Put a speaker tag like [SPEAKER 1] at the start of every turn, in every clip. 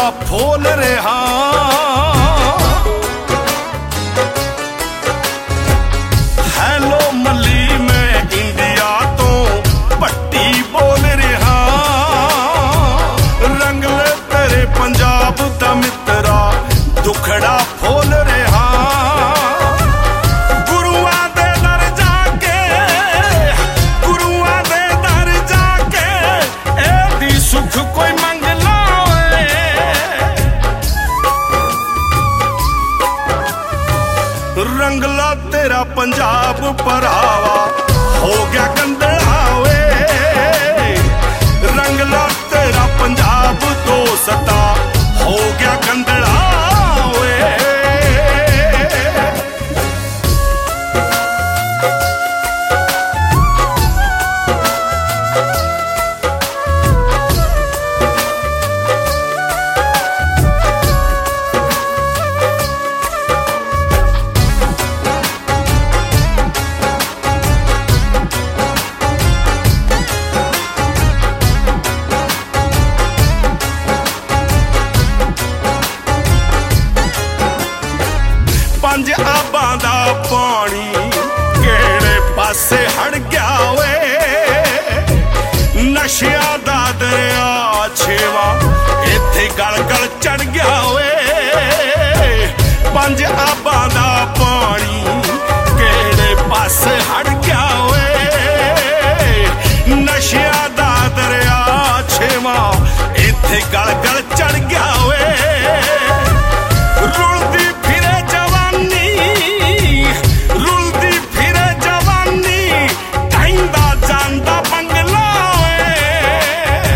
[SPEAKER 1] ਫੋਲ ਰਿਹਾ। ਹੈਲੋ ਮੱਲੀ ਮੈਂ ਇੰਡੀਆ ਤੋਂ ਭੱਟੀ ਬੋਲ ਰਿਹਾ। ਰੰਗਲੇ ਤੇਰੇ ਪੰਜਾਬ ਦਾ ਮਿੱਤਰਾ ਦੁਖੜਾ ਫੋਲ ਰਿਹਾ। ਗੁਰੂਆਂ ਦੇ ਦਰ ਜਾ ਕੇ ਗੁਰੂਆਂ ਦੇ ਦਰ ਜਾ ਕੇ ਇਹਦੀ ਸੁੱਖ ਕੋਈ ਮੰਗ ਲਾਵੇ। ਰੰਗਲਾ ਤੇਰਾ ਪੰਜਾਬ ਭਰਾਵਾ ਹੋ ਗਿਆ ਗੰਦਲਾ ਵੇ। ਰੰਗਲਾ ਤੇਰਾ ਪੰਜਾਬ ਦੋਸਤਾ ਹੋ ਗਿਆ ਗੰਦਲਾ ਵੇ। ਪੰਜ ਆਬਾਂ ਦਾ ਪਾਣੀ ਕਿਹੜੇ ਪਾਸੇ ਹੜ ਗਿਆ ਵੇ। ਨਸ਼ਿਆਂ ਦਾ ਦਰਿਆ ਛੇਵਾ ਇੱਥੇ ਗਲ ਗਲ ਚੜ ਗਿਆ ਵੇ। ਪੰਜ ਆਬਾਂ ਦਾ ਪਾਣੀ ਕਿਹੜੇ ਪਾਸੇ ਹੜ ਗਿਆ ਵੇ। ਨਸ਼ਿਆਂ ਦਾ ਦਰਿਆ ਛੇਵਾ ਇੱਥੇ ਗਲ ਗਲ ਚੜ ਗਿਆ ਵੇ। ਰੁਲਦੀ ਫਿਰੇ ਰੁਲਦੀ ਫਿਰੇ ਜਵਾਨੀ ਕਹਿੰਦਾ ਜਾਂਦਾ ਬੰਗਲਾ ਵੇ।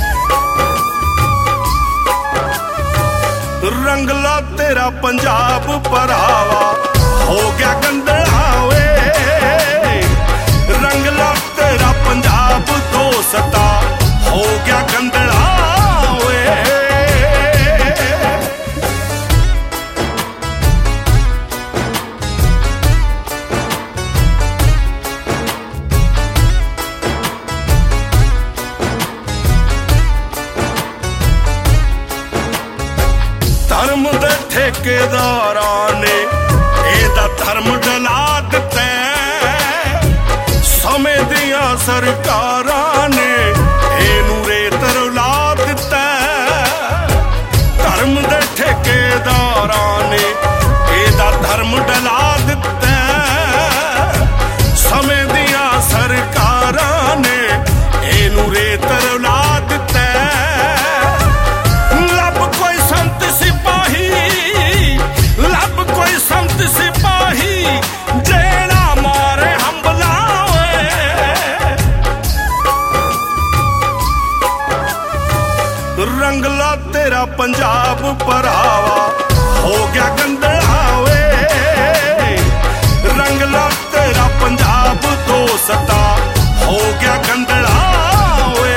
[SPEAKER 1] ਰੰਗਲਾ ਤੇਰਾ ਪੰਜਾਬ ਭਰਾਵਾ ਹੋ ਗਿਆ ਗੰਦਲਾ ਵੇ। ਰੰਗਲਾ ਤੇਰਾ ਪੰਜਾਬ ਦੋਸਤਾ ਹੋ ਗਿਆ ਗੰਦਲਾ ਵੇ। ਧਰਮ ਦੇ ਠੇਕੇਦਾਰਾਂ ਨੇ ਇਹਦਾ ਧਰਮ ਡਲਾ ਦਿੱਤਾ। ਸਮੇਂ ਦੀਆਂ ਸਰਕਾਰਾਂ ਨੇ ਇਹਨੂੰ ਰੇਤ ਰੁਲਾ ਦਿੱਤਾ। ਧਰਮ ਦੇ ਠੇਕੇਦਾਰਾਂ ਨੇ ਇਹਦਾ ਧਰਮ ਡਲਾ ਦਿੱਤਾ। ਸਮੇਂ ਦੀਆਂ ਸਰਕਾਰਾਂ ਨੇ ਇਹਨੂੰ ਰੇਤ ਰੁਲਾ ਦਿੱਤਾ। ਲੱਭ ਕੋਈ ਸੰਤ ਸਿਪਾਹੀ ਜਿਹੜਾ ਮਾਰੇ ਹੰਬਲਾ ਵੇ। ਰੰਗਲਾ ਤੇਰਾ ਪੰਜਾਬ ਭਰਾਵਾ ਹੋ ਗਿਆ ਗੰਦਲਾ ਵੇ। ਰੰਗਲਾ ਤੇਰਾ ਪੰਜਾਬ ਦੋਸਤਾ ਹੋ ਗਿਆ ਗੰਦਲਾ ਵੇ।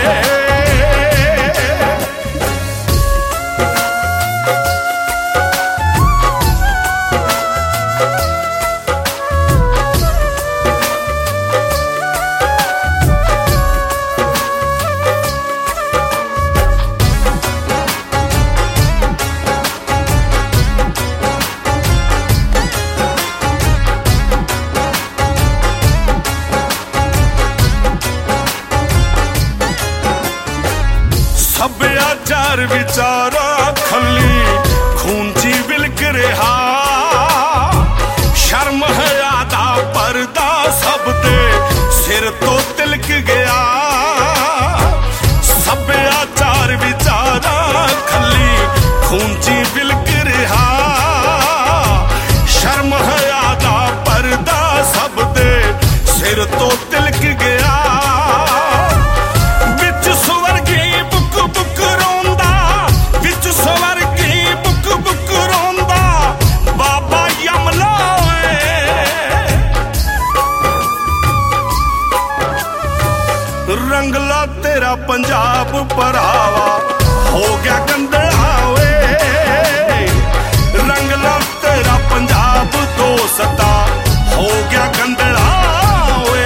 [SPEAKER 1] ਸੱਭਿਆਚਾਰ ਵਿਚਾਰਾ ਖੱਲੀ ਖੂਨ ਚ ਵਿਲਕ ਰਿਹਾ। ਸ਼ਰਮ ਹਿਆ ਦਾ ਪਰਦਾ ਸਭ ਦੇ ਸਿਰ ਤੋਂ ਤਿਲਕ ਗਿਆ। ਸੱਭਿਆਚਾਰ ਵਿਚਾਰਾ ਖੱਲੀ ਖੂਨ ਚ ਵਿਲਕ ਰਿਹਾ। ਸ਼ਰਮ ਹਿਆ ਦਾ ਪਰਦਾ ਸਭ ਦੇ ਸਿਰ ਤੋਂ ਤਿਲਕ ਗਿਆ। ਰੰਗਲਾ ਤੇਰਾ ਪੰਜਾਬ ਭਰਾਵਾ ਹੋ ਗਿਆ ਗੰਦਲਾ ਵੇ। ਰੰਗਲਾ ਤੇਰਾ ਪੰਜਾਬ ਦੋਸਤਾ ਹੋ ਗਿਆ ਗੰਦਲਾ ਵੇ।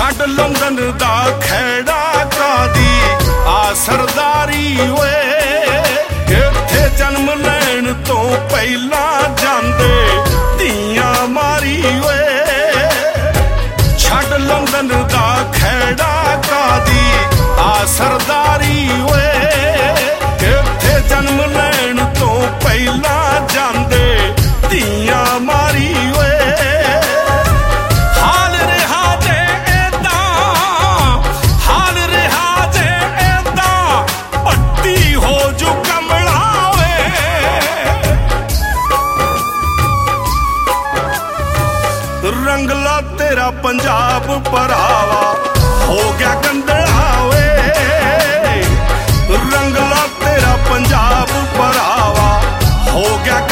[SPEAKER 1] ਛੱਡ ਲੰਦਨ ਦਾ ਖੈੜਾ ਕਾਦੀ ਆ ਸਰਦਾਰੀ ਓਏ ਇੱਥੇ ਜਨਮ ਲੈਣ ਤੋਂ ਪਹਿਲਾਂ ਜਾਂਦੇ ਧੀਆਂ ਮਾਰੀ ਓਏ ਛੱਡ ਲੰਦਨ ਦਾ ਖੈੜਾ ਕਾਦੀ ਆ ਸਰਦਾਰੀ ਓਏ ਇੱਥੇ ਜਨਮ ਲੈਣ ਤੋਂ ਪਹਿਲਾਂ ਜਾਂਦੇ ਧੀਆਂ ਮਾਰੀ ਓਏ ਰੰਗਲਾ ਤੇਰਾ ਪੰਜਾਬ ਭਰਾਵਾ ਹੋ ਗਿਆ ਗੰਦਲਾ ਓਏ ਰੰਗਲਾ ਤੇਰਾ ਪੰਜਾਬ ਭਰਾਵਾ ਹੋ ਗਿਆ